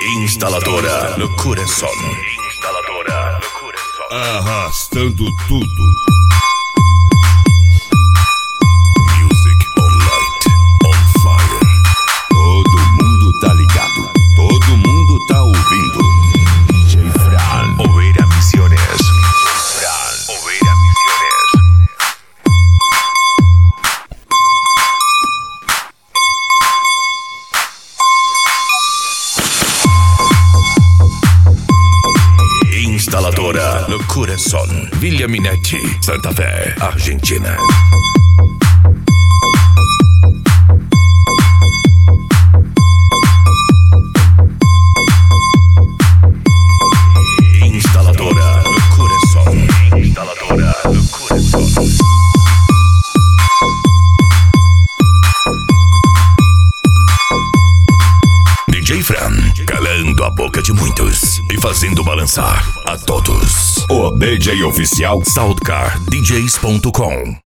Instaladora Loucura Som. Instaladora Loucura Som. Arrastando tudo. Music on light, on fire. Todo mundo tá ligado, todo mundo tá ouvindo. DJ Fran, Oveira Misiones. Fran, Oveira Misiones. Instaladora Loucura Som, Villa Minetti, Santa Fé, Argentina. Instaladora Loucura Som. Instaladora Loucura Som. DJ Fran, calando a boca de muitos e fazendo balançar a todos. O DJ oficial SoundCardDJs.com.